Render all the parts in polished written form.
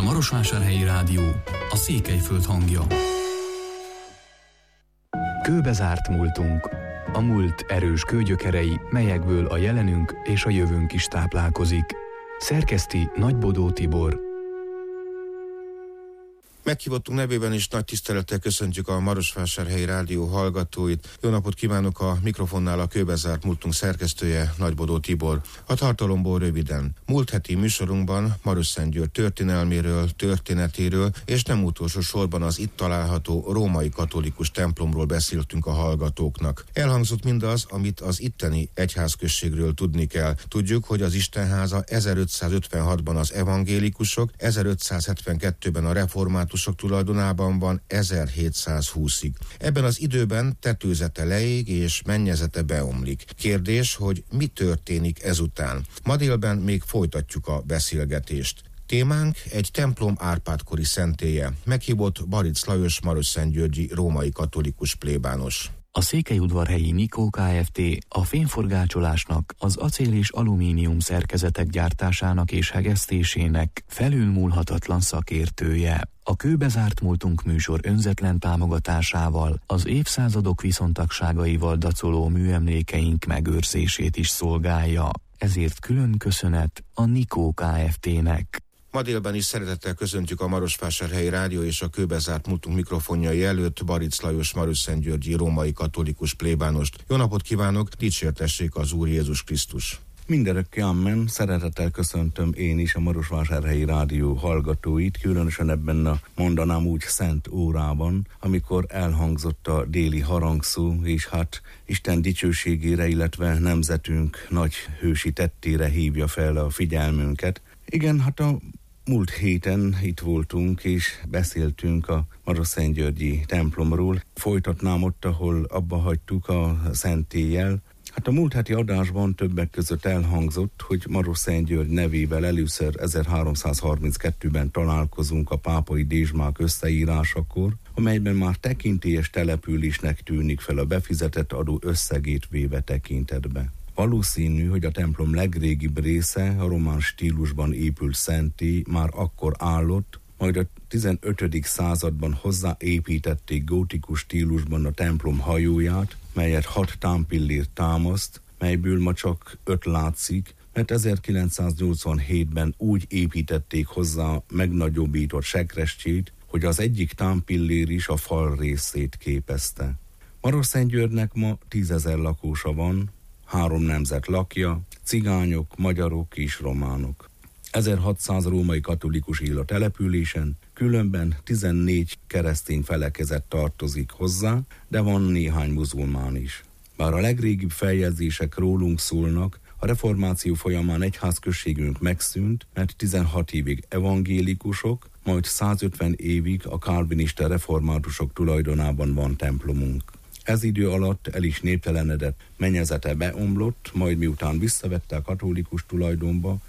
Marosvásárhelyi Rádió, a Székelyföld hangja. Kőbe zárt múltunk. A múlt erős kőgyökerei, melyekből a jelenünk és a jövőnk is táplálkozik. Szerkeszti Nagybodó Tibor. Meghívottunk nevében is nagy tisztelettel köszöntjük a Marosvásárhelyi Rádió hallgatóit. Jó napot kívánok, a mikrofonnál a Kőbe zárt múltunk szerkesztője, Nagybodó Tibor. A tartalomból röviden. Múlt heti műsorunkban Marosszentgyörgy történelméről, történetéről és nem utolsó sorban az itt található római katolikus templomról beszéltünk a hallgatóknak. Elhangzott mindaz, amit az itteni egyházközségről tudni kell. Tudjuk, hogy az Istenháza 1556-ban az evangélikusok, 1572-ben a reformátusok tulajdonában van 1720-ig. Ebben az időben tetőzete leég és mennyezete beomlik. Kérdés, hogy mi történik ezután. Ma délben még folytatjuk a beszélgetést. Témánk egy templom Árpád-kori szentélye. Meghívott Barics Lajos marosszentgyörgyi római katolikus plébános. A Székelyudvarhelyi Nikó Kft. A fényforgácsolásnak, az acél és alumínium szerkezetek gyártásának és hegesztésének felülmúlhatatlan szakértője. A Kőbe zárt múltunk műsor önzetlen támogatásával, az évszázadok viszontagságaival dacoló műemlékeink megőrzését is szolgálja. Ezért külön köszönet a Nikó Kft.-nek. Ma délben is szeretettel köszöntjük a Marosvásárhelyi Rádió és a Kőbe zárt múltunk mikrofonjai előtt Barics Lajos marosszentgyörgyi római katolikus plébánost. Jó napot kívánok, dicsértessék az Úr Jézus Krisztus! Mindörökké amen, szeretettel köszöntöm én is a Marosvásárhelyi Rádió hallgatóit, különösen ebben a mondanám úgy szent órában, amikor elhangzott a déli harangszó, és hát Isten dicsőségére, illetve nemzetünk nagy hősi tettére hívja fel a figyelmünket. Igen, hát a múlt héten itt voltunk, és beszéltünk a marosszentgyörgyi templomról. Folytatnám ott, ahol abba hagytuk a szentéllyel. Hát a múlt heti adásban többek között elhangzott, hogy Marosszentgyörgy nevével először 1332-ben találkozunk a pápai dézsmák összeírásakor, amelyben már tekintélyes településnek tűnik fel a befizetett adó összegét véve tekintetbe. Valószínű, hogy a templom legrégibb része, a román stílusban épült szentély már akkor állott, majd a 15. században hozzáépítették gótikus stílusban a templom hajóját, melyet 6 támpillér támaszt, melyből ma csak 5 látszik, mert 1987-ben úgy építették hozzá megnagyobbított sekrestjét, hogy az egyik támpillér is a fal részét képezte. Marosszentgyörgynek ma 10 000 lakósa van, 3 nemzet lakja, cigányok, magyarok és románok. 1600 római katolikus él a településen, különben 14 keresztény felekezet tartozik hozzá, de van néhány muzulmán is. Bár a legrégibb feljegyzések rólunk szólnak, a reformáció folyamán egyházközségünk megszűnt, mert 16 évig evangélikusok, majd 150 évig a kálvinista reformátusok tulajdonában van templomunk. Ez idő alatt el is néptelenedett, mennyezete beomlott, majd miután visszavette a katolikus tulajdonba,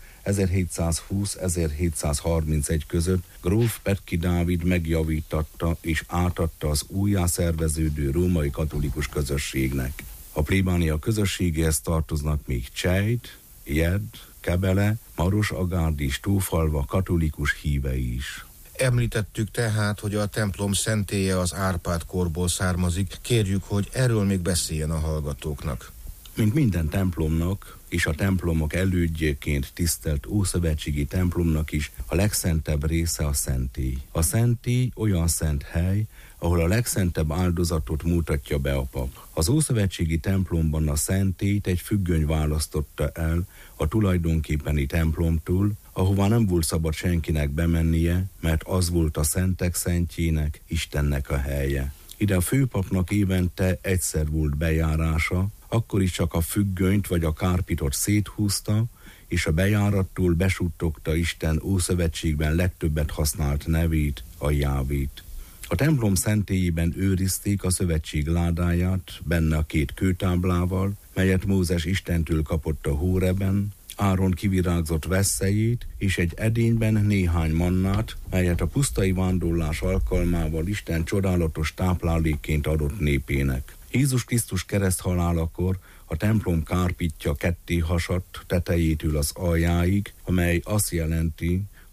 1720-1731 között gróf Petki Dávid megjavítatta és átadta az újjászerveződő római katolikus közösségnek. A plébánia közösségéhez tartoznak még Csejt, Jed, Kebele, Maros-Agárd és Tófalva katolikus hívei is. Említettük tehát, hogy a templom szentélye az Árpád-korból származik. Kérjük, hogy erről még beszéljen a hallgatóknak. Mint minden templomnak, és a templomok elődjéként tisztelt ószövetségi templomnak is a legszentebb része a szentély. A szentély olyan szent hely, ahol a legszentebb áldozatot mutatja be a pap. Az ószövetségi templomban a szentélyt egy függöny választotta el a tulajdonképpeni templomtól, ahová nem volt szabad senkinek bemennie, mert az volt a szentek szentjének, Istennek a helye. Ide a főpapnak évente egyszer volt bejárása, akkor is csak a függönyt vagy a kárpitot széthúzta, és a bejárattól besuttogta Isten Ószövetségben legtöbbet használt nevét, a Jávét. A templom szentélyében őrizték a szövetség ládáját, benne a 2 kőtáblával, melyet Mózes Istentől kapott a Hóreben, Áron kivirágzott vesszejét, és egy edényben néhány mannát, melyet a pusztai vándorlás alkalmával Isten csodálatos táplálékként adott népének. Jézus Krisztus kereszthalálakor a templom kárpitja ketté hasadt tetejétől az aljáig, amely azt jelenti,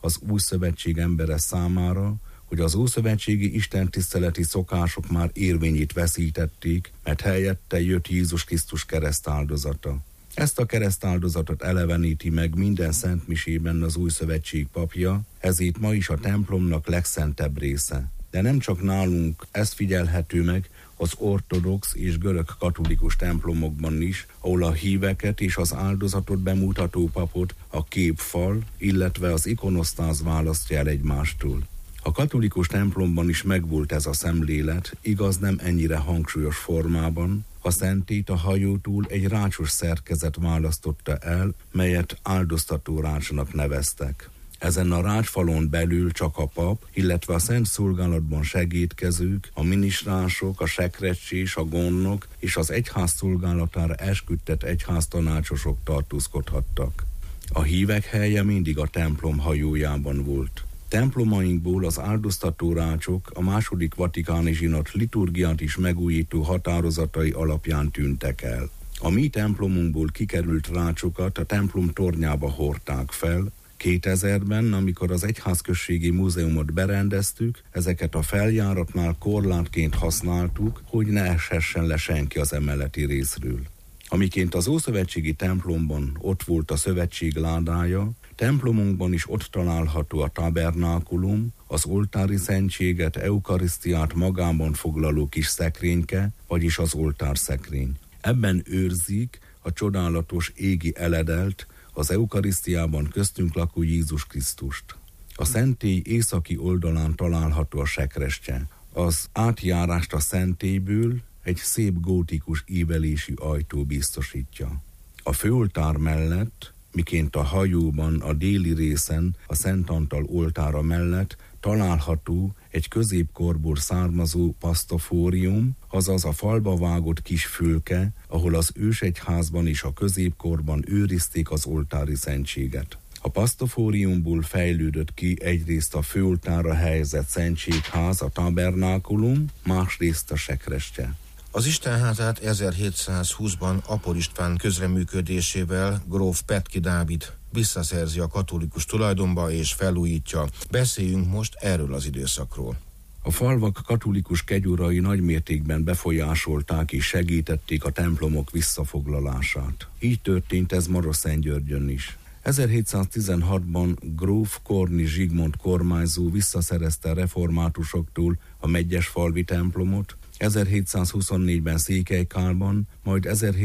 az új szövetség embere számára, hogy az ószövetségi istentiszteleti szokások már érvényét veszítették, mert helyette jött Jézus Krisztus keresztáldozata. Ezt a keresztáldozatot eleveníti meg minden szentmisében az új szövetség papja, ezért ma is a templomnak legszentebb része. De nem csak nálunk, ez figyelhető meg az ortodox és görög katolikus templomokban is, ahol a híveket és az áldozatot bemutató papot a képfal, illetve az ikonosztáz választja el egymástól. A katolikus templomban is megvolt ez a szemlélet, igaz nem ennyire hangsúlyos formában. A szentét a hajótól egy rácsos szerkezet választotta el, melyet áldoztató rácsnak neveztek. Ezen a rácsfalon belül csak a pap, illetve a szent szolgálatban segédkezők, a minisztránsok, a sekrecsés, a gondnok és az egyház szolgálatára esküdtett egyháztanácsosok tartózkodhattak. A hívek helye mindig a templom hajójában volt. Templomainkból az áldoztató rácsok a második vatikáni zsinat liturgiát is megújító határozatai alapján tűntek el. A mi templomunkból kikerült rácsokat a templom tornyába hordták fel. 2000-ben, amikor az Egyházközségi Múzeumot berendeztük, ezeket a feljáratnál korlátként használtuk, hogy ne eshessen le senki az emeleti részről. Amiként az ószövetségi templomban ott volt a szövetség ládája, templomunkban is ott található a tabernákulum, az oltári szentséget, eukarisztiát magában foglaló kis szekrényke, vagyis az oltárszekrény. Ebben őrzik a csodálatos égi eledelt, az eukarisztiában köztünk lakó Jézus Krisztust. A szentély északi oldalán található a sekrestye. Az átjárást a szentélyből egy szép gótikus ívelésű ajtó biztosítja. A főoltár mellett, miként a hajóban a déli részen a Szent Antal oltára mellett található egy középkorból származó pasztofórium, azaz a falba vágott kis fülke, ahol az ősegyházban és a középkorban őrizték az oltári szentséget. A pasztofóriumból fejlődött ki egyrészt a főoltárra helyezett szentségház, a tabernákulum, másrészt a sekrestye. Az Istenházát 1720-ban Apor István közreműködésével gróf Petki Dávid visszaszerzi a katolikus tulajdonba és felújítja. Beszéljünk most erről az időszakról. A falvak katolikus kegyurai nagymértékben befolyásolták és segítették a templomok visszafoglalását. Így történt ez Maroszentgyörgyön is. 1716-ban gróf Korni Zsigmond kormányzó visszaszerezte a reformátusoktól a Megyesfalvi templomot, 1724-ben Székelykálban, majd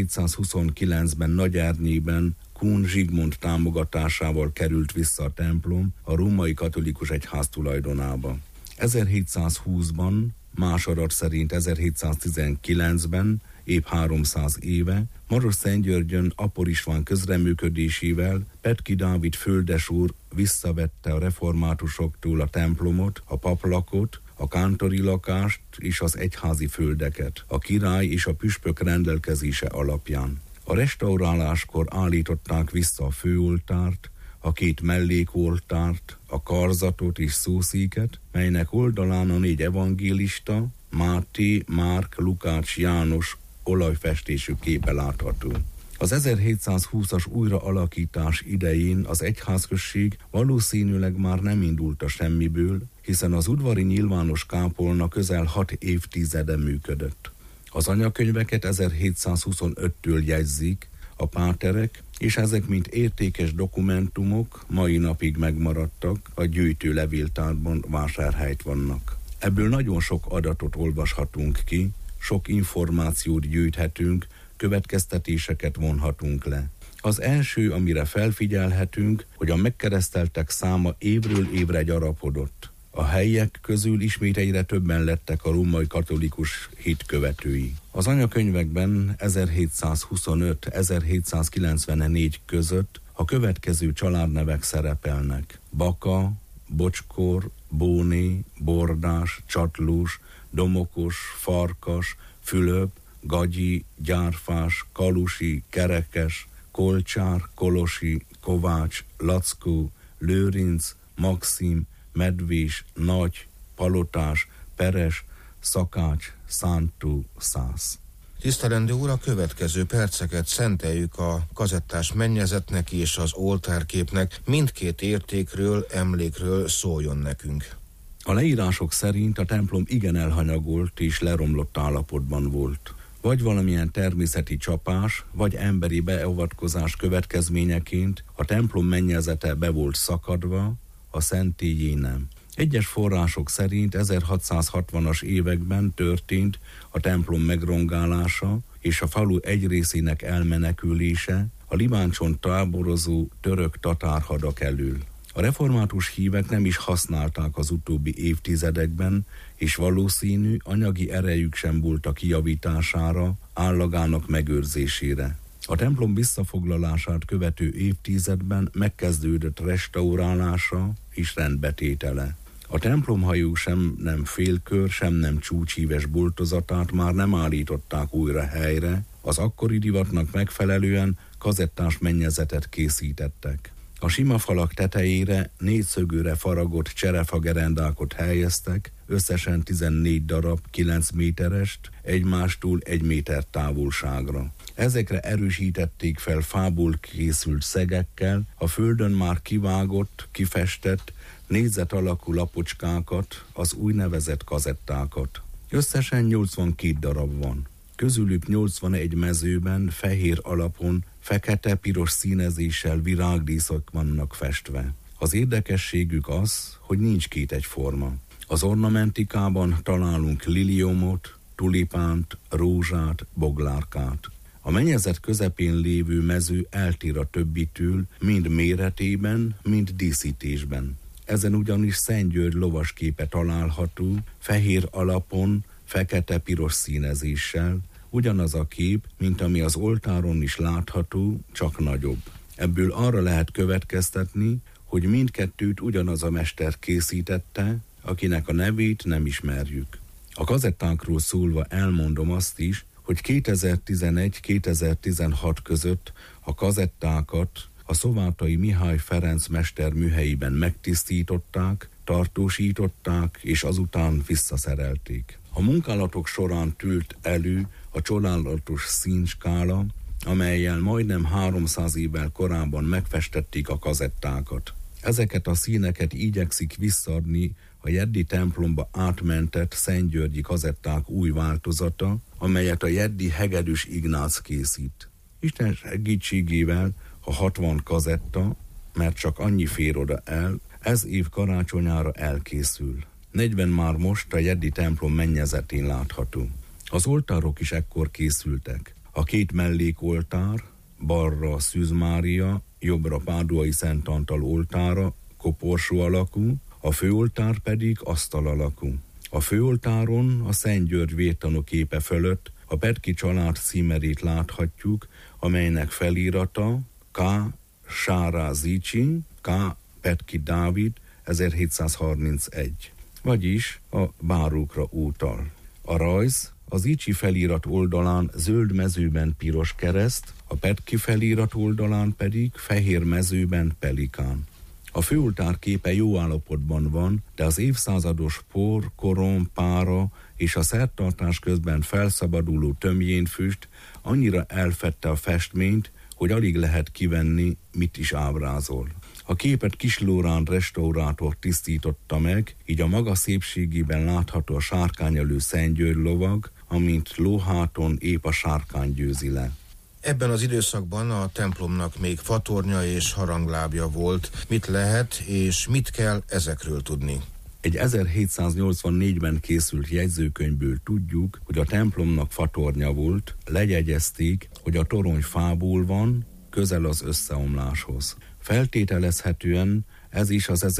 1729-ben Nagyárnyében Kun Zsigmond támogatásával került vissza a templom a római katolikus egyház tulajdonába. 1720-ban, más adat szerint 1719-ben, épp 300 éve, Maroszentgyörgyön Apor István közreműködésével Petki Dávid földesúr visszavette a reformátusoktól a templomot, a paplakot, a kántori lakást és az egyházi földeket, a király és a püspök rendelkezése alapján. A restauráláskor állították vissza a főoltárt, a 2 mellékoltárt, a karzatot és szószéket, melynek oldalán a 4 evangélista, Máté, Márk, Lukács, János olajfestésű képe látható. Az 1720-as újraalakítás idején az egyházközség valószínűleg már nem indult a semmiből, hiszen az udvari nyilvános kápolna közel 6 évtizede működött. Az anyakönyveket 1725-től jegyzik a páterek, és ezek mint értékes dokumentumok mai napig megmaradtak, a gyűjtő levéltárban vásárhelyt vannak. Ebből nagyon sok adatot olvashatunk ki, sok információt gyűjthetünk, következtetéseket vonhatunk le. Az első, amire felfigyelhetünk, hogy a megkereszteltek száma évről évre gyarapodott. A helyiek közül ismét egyre többen lettek a római katolikus hit követői. Az anyakönyvekben 1725-1794 között a következő családnevek szerepelnek. Baka, Bocskor, Bóné, Bordás, Csatlós, Domokos, Farkas, Fülöp, Gagyi, Gyárfás, Kalusi, Kerekes, Kolcsár, Kolosi, Kovács, Lackó, Lőrinc, Maxim, Medvés, Nagy, Palotás, Peres, Szakács, Szántó, Szász. Tisztelendő úr, a következő perceket szenteljük a kazettás mennyezetnek és az oltárképnek. Mindkét értékről, emlékről szóljon nekünk. A leírások szerint a templom igen elhanyagolt és leromlott állapotban volt. Vagy valamilyen természeti csapás, vagy emberi beavatkozás következményeként a templom mennyezete be volt szakadva, a szentélyé nem. Egyes források szerint 1660-as években történt a templom megrongálása és a falu egy részének elmenekülése a Limáncson táborozó török tatárhadak elől. A református hívek nem is használták az utóbbi évtizedekben, és valószínű anyagi erejük sem volt a kijavítására, állagának megőrzésére. A templom visszafoglalását követő évtizedben megkezdődött restaurálása és rendbetétele. A templomhajó sem nem félkör, sem nem csúcsíves boltozatát már nem állították újra helyre, az akkori divatnak megfelelően kazettás mennyezetet készítettek. A sima falak tetejére négyszögűre faragott cserefagerendákot helyeztek, összesen 14 darab 9 méterest, egymástól 1 méter távolságra. Ezekre erősítették fel fából készült szegekkel, a földön már kivágott, kifestett, négyzet alakú lapocskákat, az úgynevezett kazettákat. Összesen 82 darab van. Közülük 81 mezőben, fehér alapon, fekete-piros színezéssel virágdíszok vannak festve. Az érdekességük az, hogy nincs két egyforma. Az ornamentikában találunk liliomot, tulipánt, rózsát, boglárkát. A mennyezet közepén lévő mező eltér a többitől, mind méretében, mind díszítésben. Ezen ugyanis Szent György lovasképe található, fehér alapon, fekete-piros színezéssel, ugyanaz a kép, mint ami az oltáron is látható, csak nagyobb. Ebből arra lehet következtetni, hogy mindkettőt ugyanaz a mester készítette, akinek a nevét nem ismerjük. A kazettákról szólva elmondom azt is, hogy 2011-2016 között a kazettákat a szovátai Mihály Ferenc mester műhelyében megtisztították, tartósították és azután visszaszerelték. A munkálatok során tűlt elő a csodálatos színskála, amellyel majdnem 300 évvel korábban megfestették a kazettákat. Ezeket a színeket igyekszik visszaadni a jeddi templomba átmentett szentgyörgyi kazetták új változata, amelyet a jeddi Hegedűs Ignác készít. Isten segítségével a 60 kazetta, mert csak annyi fér oda el, ez év karácsonyára elkészül. 40 már most a jeddi templom mennyezetén látható. Az oltárok is ekkor készültek. A két mellékoltár, balra Szűz Mária, jobbra Páduai Szent Antal oltára, koporsó alakú, a főoltár pedig asztal alakú. A főoltáron a Szent György vértanú képe fölött a Petki család címerét láthatjuk, amelynek felírata K. Sára Zicsi, K. Petki Dávid 1731, vagyis a bárukra utal. A rajz az Zicsi felirat oldalán zöld mezőben piros kereszt, a Petki felirat oldalán pedig fehér mezőben pelikán. A főoltár képe jó állapotban van, de az évszázados por, korom, pára és a szertartás közben felszabaduló tömjénfüst annyira elfedte a festményt, hogy alig lehet kivenni, mit is ábrázol. A képet Kislórán restaurátor tisztította meg, így a maga szépségében látható a sárkányelő Szent György lovag, amint lóháton épp a sárkány győzi le. Ebben az időszakban a templomnak még fatornya és haranglábja volt. Mit lehet és mit kell ezekről tudni? Egy 1784-ben készült jegyzőkönyvből tudjuk, hogy a templomnak fatornya volt, lejegyezték, hogy a torony fából van, közel az összeomláshoz. Feltételezhetően ez is az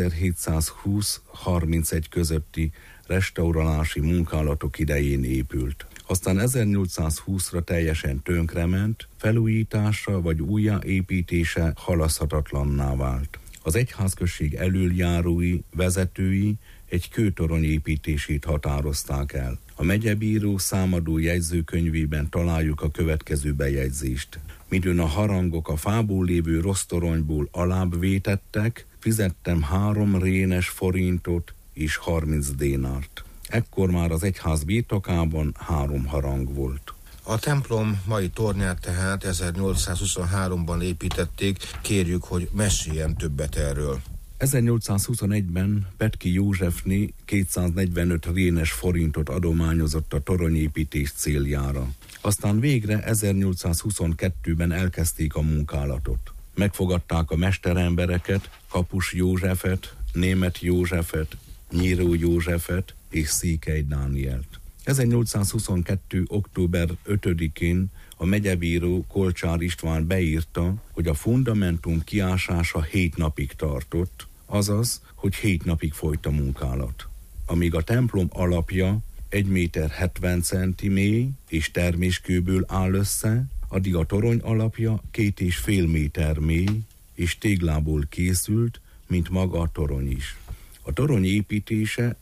1720-31 közötti restaurálási munkálatok idején épült. Aztán 1820-ra teljesen tönkrement, felújítása vagy újjáépítése halaszthatatlanná vált. Az egyházközség elöljárói, vezetői egy kőtorony építését határozták el. A megyebíró számadó jegyzőkönyvében találjuk a következő bejegyzést. Midőn a harangok a fából lévő rossz toronyból alább vétettek, fizettem 3 rénes forintot és 30 dénárt. Ekkor már az egyház birtokában 3 harang volt. A templom mai tornyát tehát 1823-ban építették, kérjük, hogy meséljen többet erről. 1821-ben Petki Józsefné 245 rénes forintot adományozott a toronyépítés céljára. Aztán végre 1822-ben elkezdték a munkálatot. Megfogadták a mesterembereket, Kapus Józsefet, Németh Józsefet, Nyíró Józsefet és Székely Dánielt. 1822. október 5-én a megyebíró Kolcsár István beírta, hogy a fundamentum kiásása 7 napig tartott, azaz, hogy 7 napig folyt a munkálat. Amíg a templom alapja 1 méter 70 centi mély és terméskőből áll össze, addig a torony alapja 2,5 méter mély és téglából készült, mint maga a torony is. A torony építése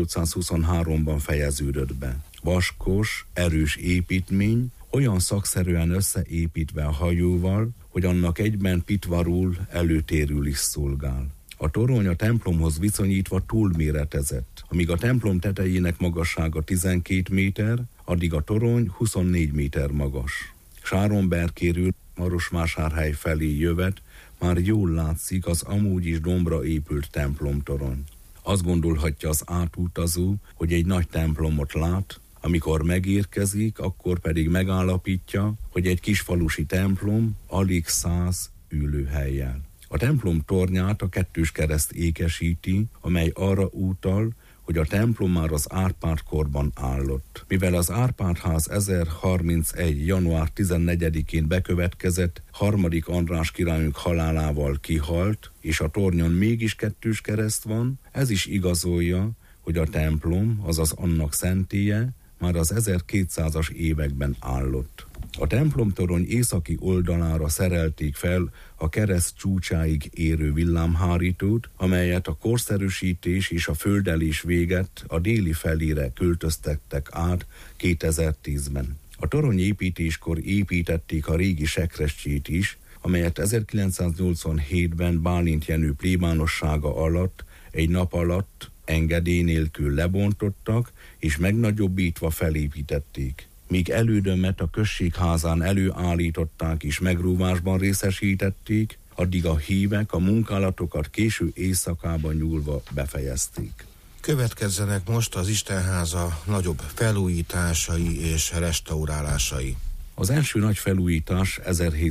1823-ban fejeződött be. Vaskos, erős építmény, olyan szakszerűen összeépítve a hajóval, hogy annak egyben pitvarul, előtérül is szolgál. A torony a templomhoz viszonyítva túlméretezett. Amíg a templom tetejének magassága 12 méter, addig a torony 24 méter magas. Sáronberkéről Marosvásárhely felé jövet, már jól látszik az amúgy is dombra épült templomtorony. Azt gondolhatja az átutazó, hogy egy nagy templomot lát, amikor megérkezik, akkor pedig megállapítja, hogy egy kisfalusi templom alig 100 ülőhellyel. A templom tornyát a kettős kereszt ékesíti, amely arra utal, hogy a templom már az Árpád-korban állott. Mivel az Árpád-ház 1031. január 14-én bekövetkezett, 3. András királyunk halálával kihalt, és a tornyon mégis kettős kereszt van, ez is igazolja, hogy a templom, azaz annak szentélye, már az 1200-as években állott. A templomtorony északi oldalára szerelték fel a kereszt csúcsáig érő villámhárítót, amelyet a korszerűsítés és a földelés véget a déli felére költöztettek át 2010-ben. A torony építéskor építették a régi sekrestyét is, amelyet 1987-ben Bálint Jenő plébánossága alatt egy nap alatt engedély nélkül lebontottak, és megnagyobbítva felépítették. Míg elődömet a községházán előállították és megrúvásban részesítették, addig a hívek a munkálatokat késő éjszakában nyúlva befejezték. Következzenek most az Istenháza nagyobb felújításai és restaurálásai. Az első nagy felújítás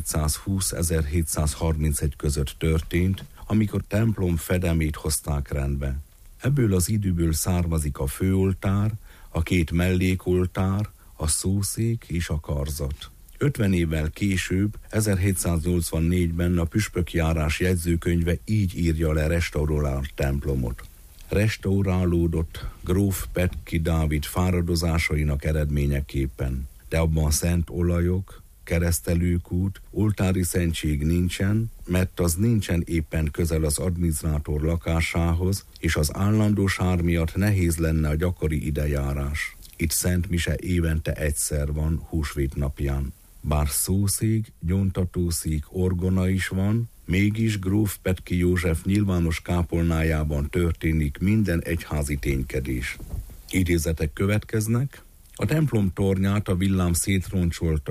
1720-1731 között történt, amikor templom fedemét hozták rendbe. Ebből az időből származik a főoltár, a 2 mellékoltár, a szószék és a karzat. 50 évvel később, 1784-ben a püspökjárás jegyzőkönyve így írja le restaurált templomot. Restaurálódott gróf Petki Dávid fáradozásainak eredményeképpen, de abban szent olajok, keresztelőkút, oltári szentség nincsen, mert az nincsen éppen közel az adminisztrátor lakásához, és az állandó sár miatt nehéz lenne a gyakori idejárás. Itt szent mise évente egyszer van, húsvét napján. Bár szószék, gyóntatószék, orgona is van, mégis gróf Petki József nyilvános kápolnájában történik minden egyházi ténykedés. Idézetek következnek. A templom tornyát a villám szétroncsolta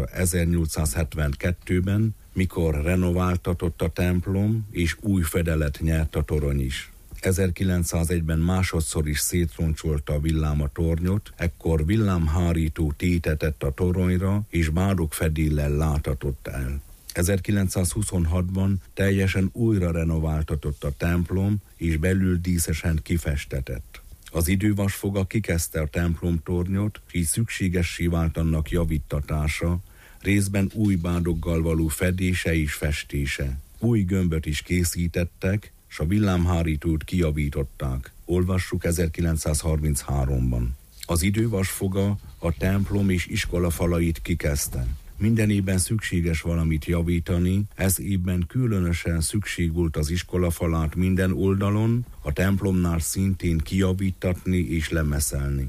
1872-ben, mikor renováltatott a templom, és új fedelet nyert a torony is. 1901-ben másodszor is szétroncsolta a villám a tornyot, ekkor villámhárító tétetett a toronyra, és bádogfedéllel látatott el. 1926-ban teljesen újra renováltatott a templom, és belül díszesen kifestetett. Az idővasfoga kikezdte a templomtornyot, és így szükségessé vált annak javítatása, részben új bádoggal való fedése és festése. Új gömböt is készítettek, s a villámhárítót kijavították. Olvassuk 1933-ban. Az idővasfoga a templom és iskola falait kikezdte. Minden évben szükséges valamit javítani, ez évben különösen szükség volt az iskola falát minden oldalon, a templomnál szintén kijavítatni és lemeszelni.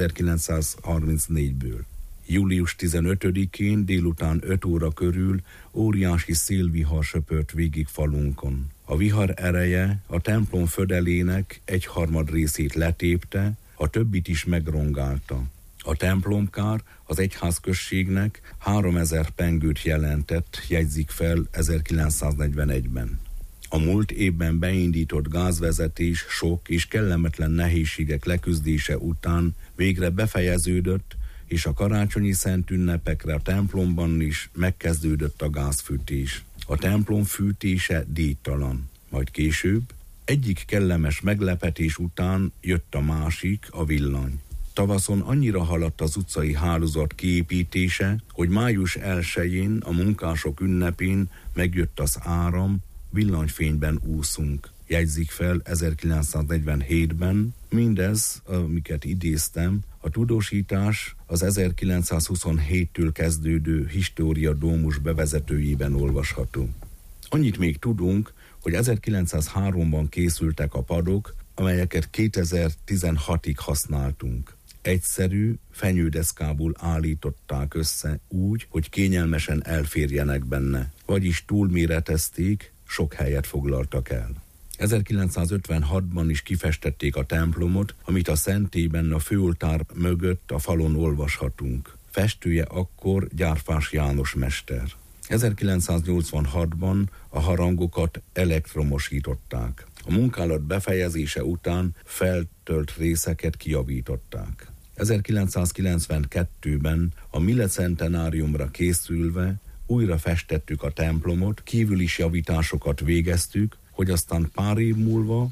1934-ből. Július 15-én délután 5 óra körül óriási szélvihar söpört végig falunkon. A vihar ereje a templom födelének 1/3 részét letépte, a többit is megrongálta. A templomkár az egyházközségnek 3000 pengőt jelentett, jegyzik fel 1941-ben. A múlt évben beindított gázvezetés sok és kellemetlen nehézségek leküzdése után végre befejeződött, és a karácsonyi szent ünnepekre a templomban is megkezdődött a gázfűtés. A templom fűtése díjtalan. Majd később, egyik kellemes meglepetés után jött a másik, a villany. Tavaszon annyira haladt az utcai hálózat kiépítése, hogy május 1-én a munkások ünnepén megjött az áram, villanyfényben úszunk. Jegyzik fel 1947-ben, mindez, amiket idéztem, a tudósítás az 1927-től kezdődő História Dómus bevezetőjében olvasható. Annyit még tudunk, hogy 1903-ban készültek a padok, amelyeket 2016-ig használtunk. Egyszerű, fenyődeszkából állították össze úgy, hogy kényelmesen elférjenek benne, vagyis túlméretezték, sok helyet foglaltak el. 1956-ban is kifestették a templomot, amit a szentélyben a főoltár mögött a falon olvashatunk. Festője akkor Gyárfás János mester. 1986-ban a harangokat elektromosították. A munkálat befejezése után feltölt részeket kijavították. 1992-ben a millecentenáriumra készülve újra festettük a templomot, kívül is javításokat végeztük, hogy aztán pár év múlva,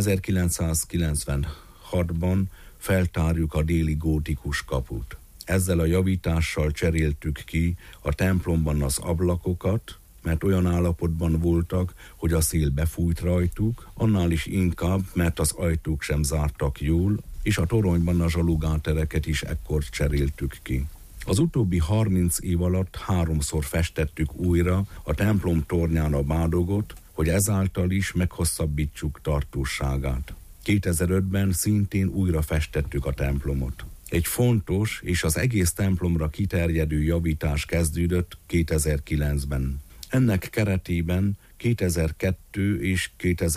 1996-ban feltárjuk a déli gótikus kaput. Ezzel a javítással cseréltük ki a templomban az ablakokat, mert olyan állapotban voltak, hogy a szél befújt rajtuk, annál is inkább, mert az ajtók sem zártak jól, és a toronyban a zsalugátereket is ekkor cseréltük ki. Az utóbbi 30 év alatt 3-szor festettük újra a templom tornyán a bádogot, hogy ezáltal is meghosszabbítsuk tartóságát. 2005-ben szintén újra festettük a templomot. Egy fontos és az egész templomra kiterjedő javítás kezdődött 2009-ben. Ennek keretében 2002 és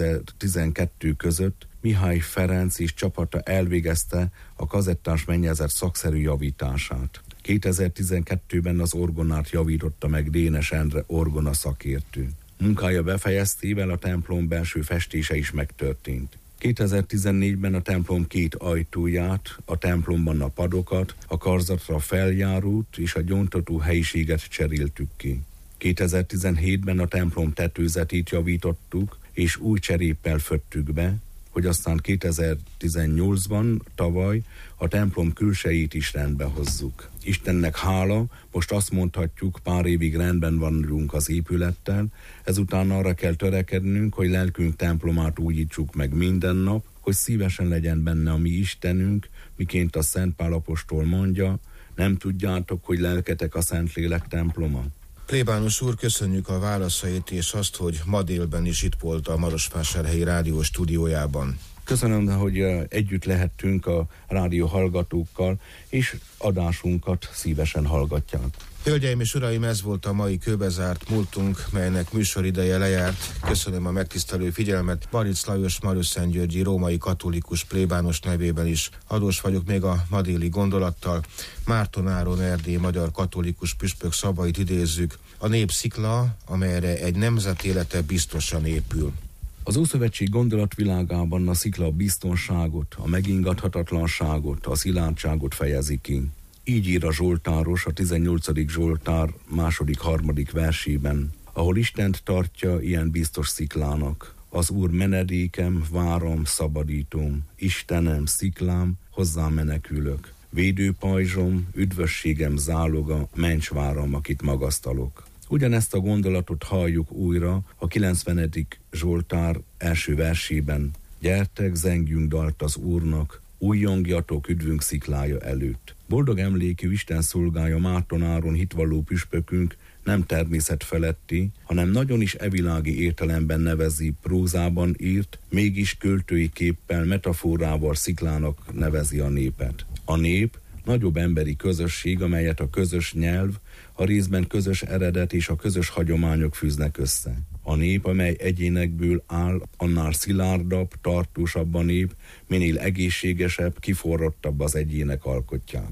2012 között Mihály Ferenc és csapata elvégezte a kazettás mennyezet szakszerű javítását. 2012-ben az orgonát javította meg Dénes Endre orgona szakértő. Munkája befejeztével a templom belső festése is megtörtént. 2014-ben a templom 2 ajtóját, a templomban a padokat, a karzatra feljárót és a gyóntató helyiséget cseréltük ki. 2017-ben a templom tetőzetét javítottuk, és új cseréppel föttük be, hogy aztán 2018-ban, tavaly a templom külsejét is rendbe hozzuk. Istennek hála, most azt mondhatjuk, pár évig rendben vagyunk az épülettel, ezután arra kell törekednünk, hogy lelkünk templomát újítsuk meg minden nap, hogy szívesen legyen benne a mi Istenünk, miként a Szent Pál apostol mondja, nem tudjátok, hogy lelketek a Szentlélek temploma? Plébános úr, köszönjük a válaszait és azt, hogy ma délben is itt volt a Marosvásárhelyi Rádió stúdiójában. Köszönöm, hogy együtt lehettünk a rádió hallgatókkal, és adásunkat szívesen hallgatják. Hölgyeim és uraim, ez volt a mai Kőbezárt múltunk, melynek műsorideje lejárt. Köszönöm a megtisztelő figyelmet. Barics Lajos Marosszentgyörgyi római katolikus plébános nevében is adós vagyok még a ma déli gondolattal. Márton Áron Erdély magyar katolikus püspök szavait idézzük. A nép szikla, amelyre egy nemzet élete biztosan épül. Az Ószövetség gondolatvilágában a szikla a biztonságot, a megingathatatlanságot, a szilárdságot fejezi ki. Így ír a Zsoltáros a 18. Zsoltár 2.-3. versében, ahol Istent tartja ilyen biztos sziklának. Az Úr menedékem, váram, szabadítom, Istenem, sziklám, hozzám menekülök. Védőpajzsom, üdvösségem záloga, mencsváram, akit magasztalok. Ugyanezt a gondolatot halljuk újra a 90. Zsoltár első versében. Gyertek, zengjünk dalt az Úrnak, újjongjatok üdvünk sziklája előtt. Boldog emlékű Isten szolgája Márton Áron hitvalló püspökünk nem természetfeletti, hanem nagyon is evilági értelemben nevezi, prózában írt, mégis költői képpel, metaforával sziklának nevezi a népet. A nép nagyobb emberi közösség, amelyet a közös nyelv, a részben közös eredet és a közös hagyományok fűznek össze. A nép, amely egyénekből áll, annál szilárdabb, tartósabb a nép, minél egészségesebb, kiforrottabb az egyének alkotják.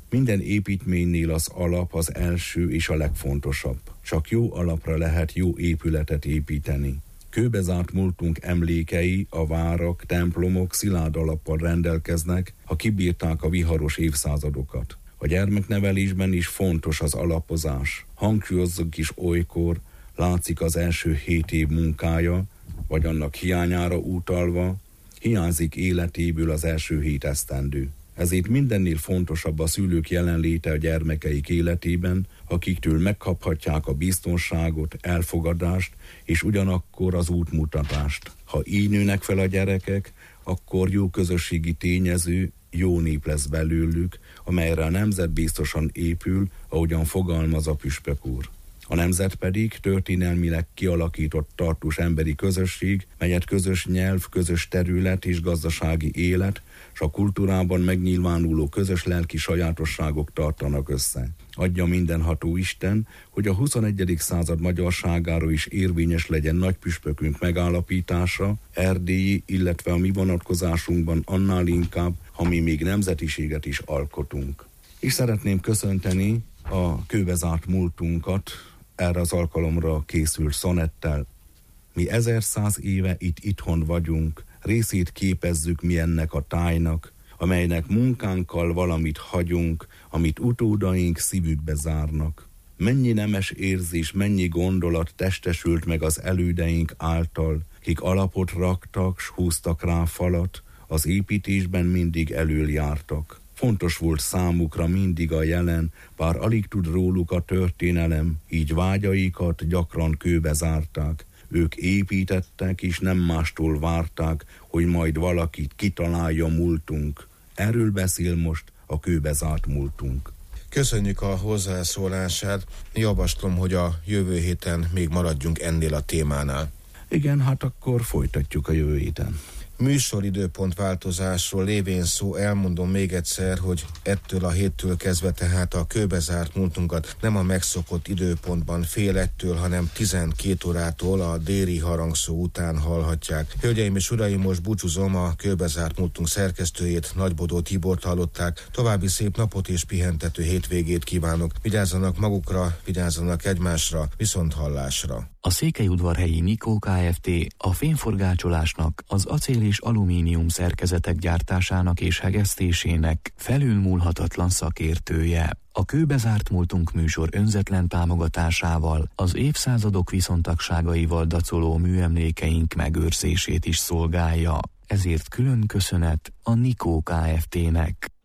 Minden építménynél az alap az első és a legfontosabb. Csak jó alapra lehet jó épületet építeni. Kőbe zárt múltunk emlékei, a várak, templomok szilárd alappal rendelkeznek, ha kibírták a viharos évszázadokat. A gyermeknevelésben is fontos az alapozás. Hangsúlyozzuk is olykor, látszik az első 7 év munkája, vagy annak hiányára utalva, hiányzik életéből az első 7 esztendő. Ezért mindennél fontosabb a szülők jelenléte a gyermekeik életében, akiktől megkaphatják a biztonságot, elfogadást és ugyanakkor az útmutatást. Ha így nőnek fel a gyerekek, akkor jó közösségi tényező, jó nép lesz belőlük, amelyre a nemzet biztosan épül, ahogyan fogalmaz a püspök úr. A nemzet pedig történelmileg kialakított tartós emberi közösség, melyet közös nyelv, közös terület és gazdasági élet, s a kultúrában megnyilvánuló közös lelki sajátosságok tartanak össze. Adja mindenható Isten, hogy a 21. század magyarságára is érvényes legyen nagypüspökünk megállapítása, erdélyi, illetve a mi vonatkozásunkban annál inkább, ha mi még nemzetiséget is alkotunk. És szeretném köszönteni a kőbe zárt múltunkat, erre az alkalomra készült szonettel. Mi 1100 éve itthon vagyunk, részét képezzük mi ennek a tájnak, amelynek munkánkkal valamit hagyunk, amit utódaink szívükbe zárnak. Mennyi nemes érzés, mennyi gondolat testesült meg az elődeink által, kik alapot raktak, s húztak rá falat, az építésben mindig elől jártak. Fontos volt számukra mindig a jelen, bár alig tud róluk a történelem, így vágyaikat gyakran kőbe zárták. Ők építettek, és nem mástól várták, hogy majd valakit kitalálja múltunk. Erről beszél most a kőbe zárt múltunk. Köszönjük a hozzászólását. Javaslom, hogy a jövő héten még maradjunk ennél a témánál. Igen, hát akkor folytatjuk a jövő héten. Műsoridőpont változásról lévén szó, elmondom még egyszer, hogy ettől a héttől kezdve tehát a kőbe zárt múltunkat nem a megszokott időpontban fél ettől, hanem 12 órától a déli harangszó után hallhatják. Hölgyeim és uraim, most búcsúzom, a kőbe zárt múltunk szerkesztőjét, Nagybodó Tibort hallották. További szép napot és pihentető hétvégét kívánok. Vigyázzanak magukra, vigyázzanak egymásra, viszonthallásra. A Székelyudvarhelyi Nikó Kft. A fényforgácsolásnak, az acél és alumínium szerkezetek gyártásának és hegesztésének felülmúlhatatlan szakértője. A kőbe zárt múltunk műsor önzetlen támogatásával az évszázadok viszontagságaival dacoló műemlékeink megőrzését is szolgálja. Ezért külön köszönet a Nikó Kft.-nek.